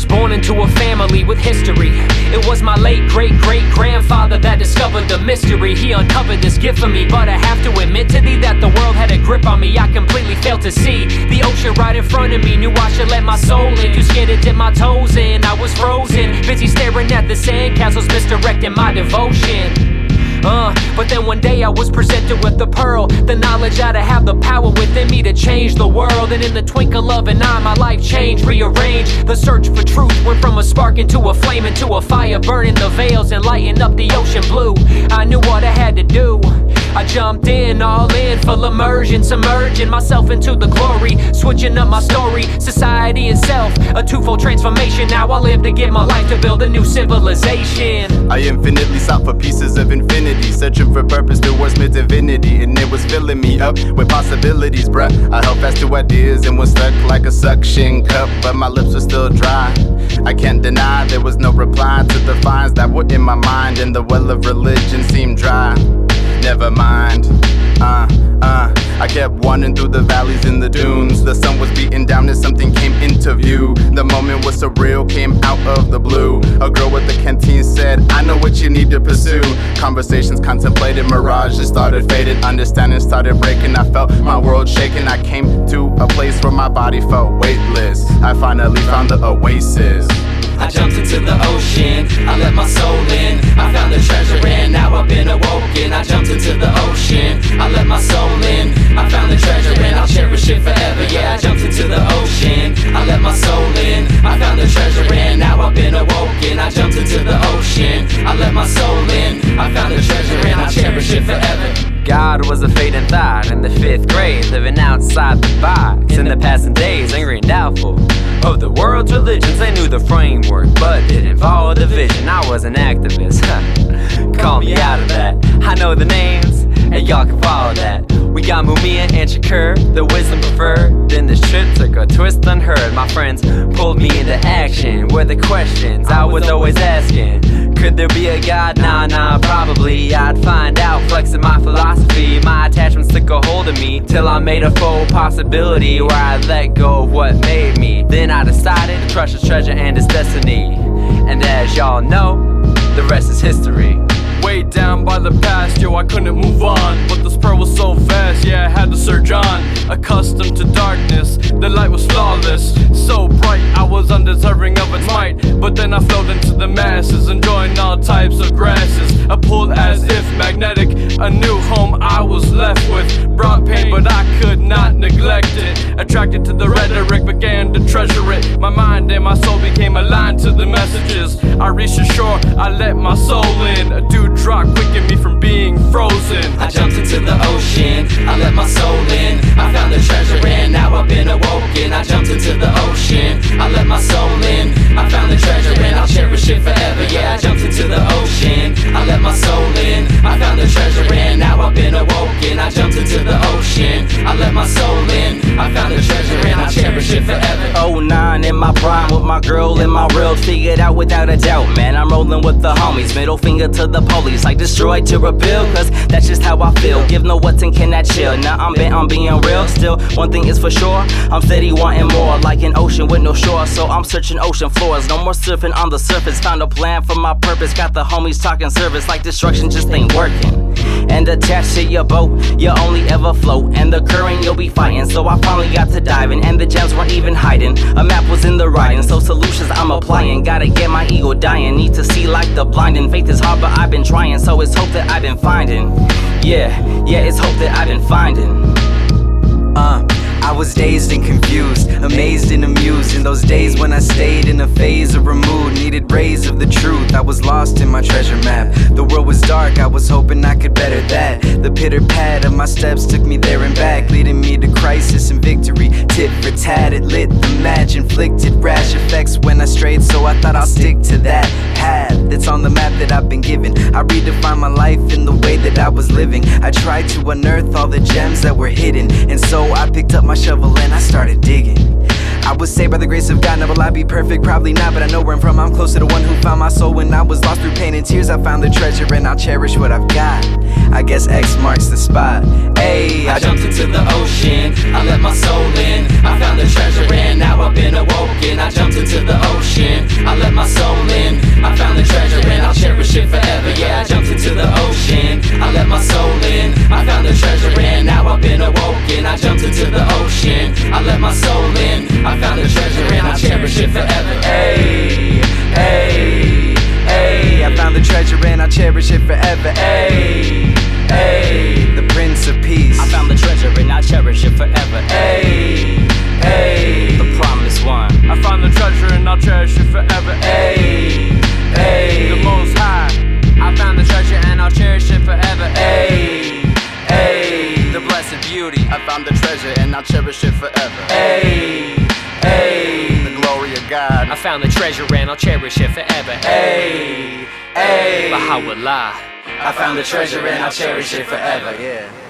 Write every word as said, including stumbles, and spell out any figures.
born into a family with history. It was my late great-great-grandfather that discovered the mystery. He uncovered this gift for me, but I have to admit to thee that the world had a grip on me. I completely failed to see the ocean right in front of me. Knew I should let my soul in, too scared to dip my toes in. I was frozen, busy staring at the sandcastles, misdirecting my devotion. Uh, but then one day I was presented with the pearl, the knowledge that I have the power within me to change the world. And in the twinkle of an eye, my life changed, rearranged. The search for truth went from a spark into a flame, into a fire, burning the veils and lighting up the ocean blue. I knew what I had to do. I jumped in, all in, full immersion, submerging myself into the glory, switching up my story, society and self, a twofold transformation. Now I live to give my life to build a new civilization. I infinitely sought for pieces of infinity, searching for purpose towards my divinity, and it was filling me up with possibilities, bruh. I held fast to ideas and was stuck like a suction cup, but my lips were still dry. I can't deny there was no reply to the finds that were in my mind, and the well of religion seemed dry. Never mind, uh, uh I kept wandering through the valleys and the dunes. The sun was beating down as something came into view. The moment was surreal, came out of the blue. A girl with the canteen said, I know what you need to pursue. Conversations contemplated, mirages started fading. Understanding started breaking, I felt my world shaking. I came to a place where my body felt weightless. I finally found the oasis. I jumped into the ocean, I let my soul in. I found the treasure and now I've been awoken. I jumped into the ocean, I let my soul in. I found the treasure and I'll cherish it forever. Yeah, I jumped into the ocean, I let my soul in. I found the treasure and now I've been awoken. I jumped into the ocean, I let my soul in. I found the treasure and I'll cherish it forever. God was a fading thought in the fifth grade, living outside the box. In the passing days, angry and doubtful of the world's religions. They knew the framework, but didn't follow the vision. I was an activist, call me out of that. I know the names, and y'all can follow that. We got Mumia and Shakur, the wisdom preferred. Then this trip took a twist unheard. My friends pulled me into action with the questions I was always asking. Could there be a God? Nah, nah, probably. I'd find out, flexing my philosophy. My attachments took a hold of me till I made a full possibility where I let go of what made me. Then I decided to trust his treasure and his destiny. And as y'all know, the rest is history. Way down by the past, yo, I couldn't move on. But this pearl was so vast, yeah, I had to surge on. Accustomed to darkness, the light was flawless. So bright, I was undeserving of its might. But then I flowed into the masses, enjoying all types of grasses. I pulled as if magnetic, a new home I was left with. Brought pain, but I could not neglect it. Attracted to the rhetoric, began to treasure it. My mind and my soul became aligned to the messages. I reached the shore, I let my soul in. A dude drop quickened me from being frozen. I jumped into the ocean, I let my soul in. I found the treasure and now I've been awoken. I jumped into the ocean, I let my soul in. I found the treasure and I'll cherish it forever. Yeah, I jumped into the ocean, I let my soul in. I found the treasure and now I've been awoken. I jumped into the ocean, I let my soul in. I found the treasure and I'll cherish it forever. oh nine in my prime with my girl in my world. Figured out without a doubt, man, I'm rolling with the homies. Middle finger to the police, like destroy to rebuild, cause that's just how I feel. Give no what's and cannot chill. Now I'm bent on being real. Still, one thing is for sure, I'm steady wanting more. Like an ocean with no shore, so I'm searching ocean floors. No more surfing on the surface. Found a plan for my purpose. Got the homies talking service like destruction just ain't working. And attached to your boat, you only ever float, and the current you'll be fighting. So I finally got to diving, and the gems weren't even hiding. A map was in the writing, so solutions I'm applying. Gotta get my ego dying, need to see like the blinding. Faith is hard, but I've been trying, so it's hope that I've been finding. Yeah, yeah, it's hope that I've been finding. Uh I was dazed and confused, amazed and amused. In those days when I stayed in a phase of remood, needed rays of the truth, I was lost in my treasure map. The world was dark, I was hoping I could better that. The pitter-pat of my steps took me there and back, leading me to crisis and victory. Tit for tat, it lit the match, inflicted rash effects when I strayed, so I thought I'll stick to that path that's on the map that I've been given. I redefined my life in the way that I was living. I tried to unearth all the gems that were hidden, and so I picked up my shovel and I started digging. I was saved by the grace of God. Now will I be perfect? Probably not, but I know where I'm from. I'm close to the one who found my soul when I was lost through pain and tears. I found the treasure and I'll cherish what I've got. I guess X marks the spot. Ayy, I jumped into the ocean, I let my soul in. I found the treasure and now I've been awoken. I jumped into the ocean, I found the treasure and I'll cherish it forever. Ayy, ayy, ayy. I found the treasure and I'll cherish it forever. Ayy, ayy. The Prince of Peace. I found the treasure and I'll cherish it forever. Ayy, ayy. The promised one. I found the treasure and I'll cherish it forever. Ayy, ayy. The Most High. I found the treasure and I'll cherish it forever. Ayy, ayy. The blessed beauty. I found the treasure and I'll cherish it forever. Ayy, ayy. The glory of God. I found the treasure and I'll cherish it forever. Ayy, ayy. Baha'u'llah. I found the treasure and I'll cherish it forever. Yeah.